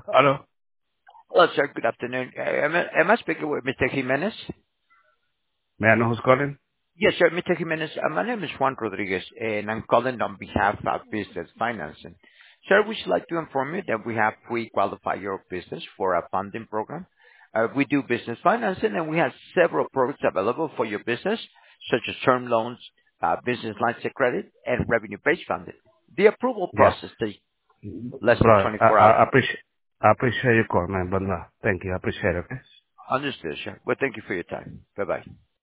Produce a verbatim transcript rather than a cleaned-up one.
Hello. Hello, sir. Good afternoon. Uh, Am I am I speaking with Mister Jimenez? May I know who's calling? Yes, sir. Mister Jimenez, uh, my name is Juan Rodriguez, and I'm calling on behalf of Business Financing. Sir, we should like to inform you that we have pre-qualified your business for a funding program. Uh, We do business financing, and we have several products available for your business, such as term loans, uh, business lines of credit, and revenue-based funding. The approval Yes. process takes less than Bro, I, twenty-four hours. I appreciate, I appreciate your call, man, but no, thank you. I appreciate it, okay? Understood, sir. Well, thank you for your time. Bye-bye.